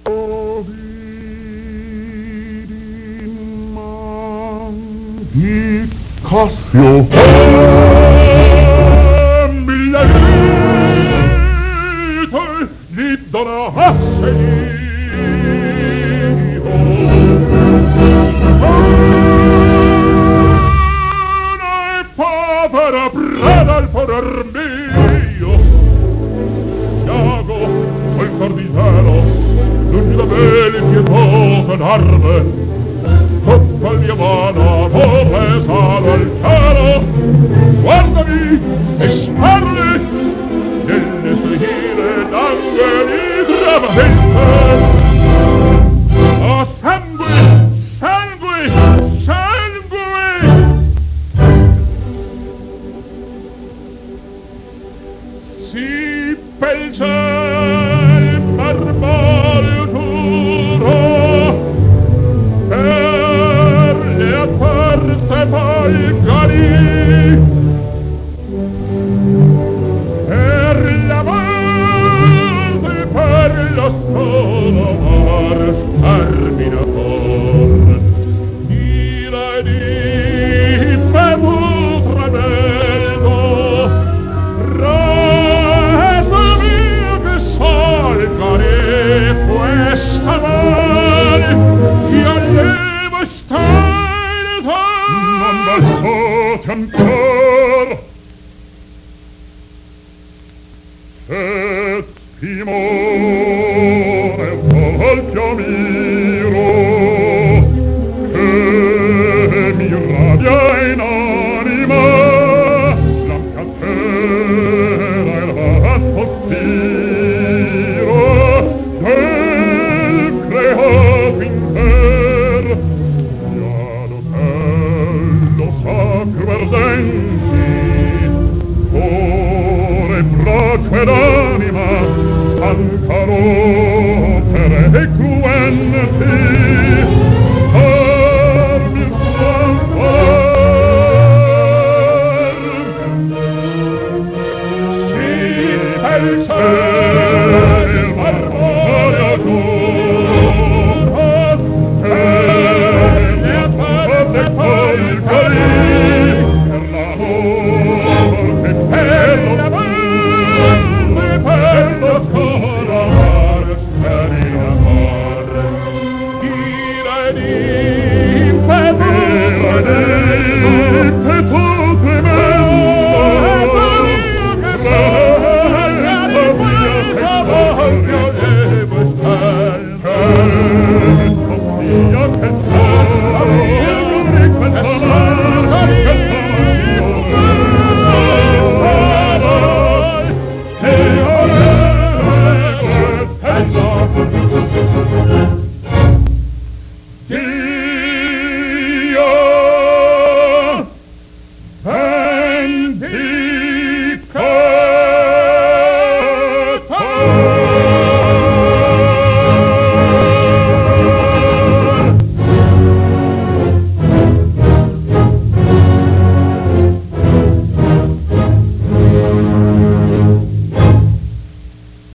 O vidi mangi Cassio mille vite li donasse io una povera preda al poder mio Iago col cor di cielo lungi da me le pietose d'arme tutta il mia mano amore salo al cielo guardami e sparli nelle sue ire d'angeli gravamente oh sangue sangue sangue si pel ciel marmoreo giuro per le aperte volgari per la morte per lo solo sterminator ira di petu trabello resto mio che solcare questa mal io devo stare non baciate ancor et timore volpio miro che mi rabbia in anima la catena e il vasto spiro del creato inter iado bello sacro ardenti cuore, braccio ed anima stancano per equenti